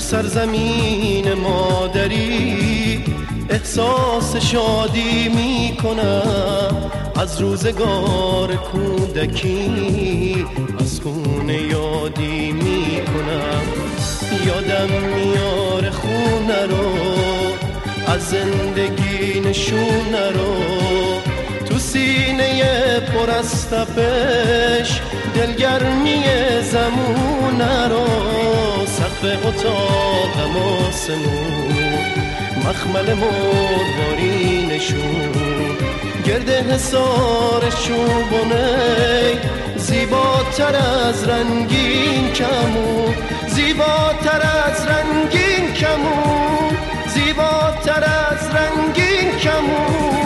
سرزمین مادری احساس شادی می کنم، از روزگار کودکی از خونه یادی می کنم. یادم میاره خونه رو، از زندگی نشونه رو، تو سینه پر از تپش دلگرمی زمونه رو. سقف اتاقم آسمون، مخمل مروارینشون، گرد حصار چوبونه، زیباتر از رنگین کمون، زیباتر از رنگین کمون، زیباتر از رنگین کمون.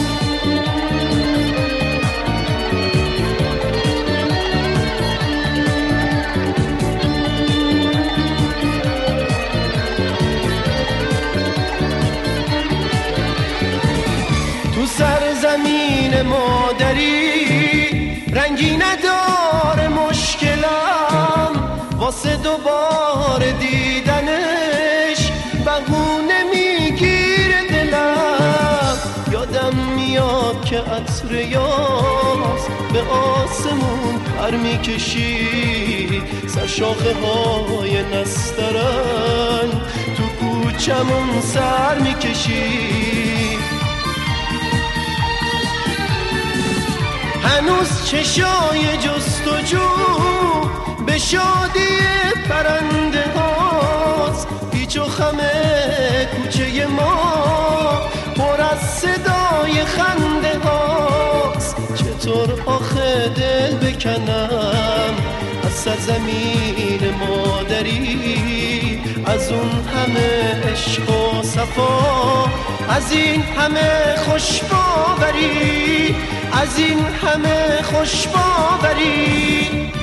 سرزمین مادری رنگی نداره مشکلم، واسه دوباره دیدنش بهونه میگیره دلم. یادم میاد که عطر یاس به آسمون پر میکشید، سر شاخه های نسترن تو کوچمون سر میکشید. هنوز چشای جستجو به شادی پرنده هاست، پیچ و خم کوچه ما پر از صدای خنده هاست. چطور آخه دل بکنم از سرزمین مادری، از اون همه عشق و صفا، از این همه خوشباوری، از این همه خوشباوری.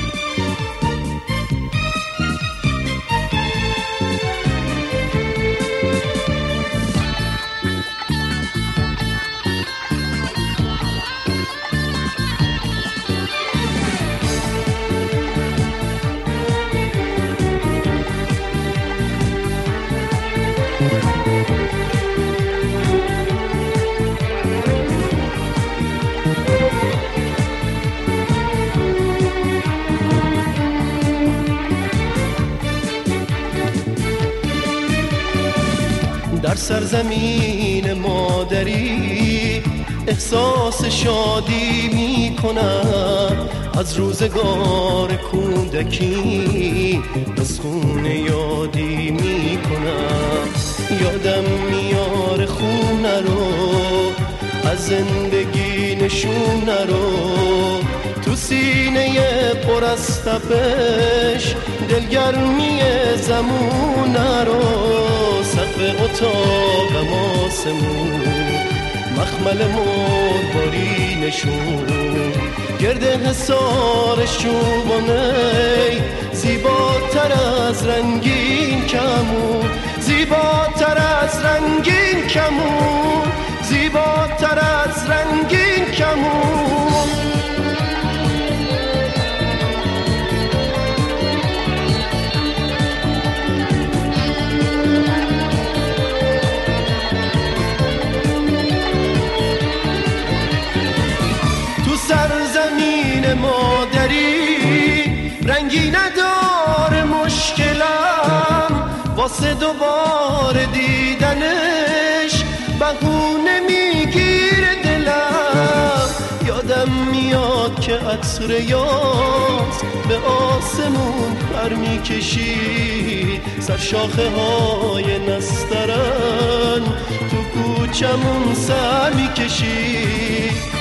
در سرزمین مادری احساس شادی می کنم، از روزگار کودکی از خونه یادی می کنم. یادم میاره خونه رو، از زندگی نشونه رو، تو سینه پر از تپش دلگرمی زمونه رو. سقف اتاقم آسمون، مخمل مروارینشون، گرد حصار چوبونه، زیباتر از رنگین کمون، زیباتر از رنگین کمون، زیباتر از رنگین کمون. سرزمین مادری رنگی نداره مشکلم، واسه دوباره دیدنش بهونه میگیره دلم. یادم میاد که عطر یاس به آسمون پر میکشید، سر شاخه های نسترن تو کوچمون سر میکشید.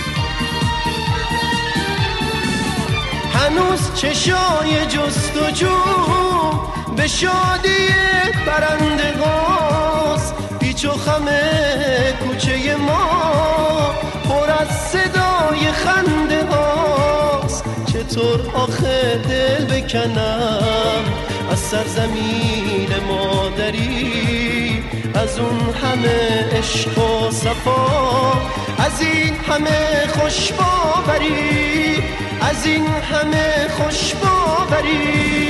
هنوز چشای جستجو به شادی پرنده هاست، پیچ و خم کوچه ما پر از صدای خنده هاست. چطور آخه دل بکنم از سرزمین مادری، از اون همه عشق و صفا، از این همه خوشباوری، از این همه خوشباوری.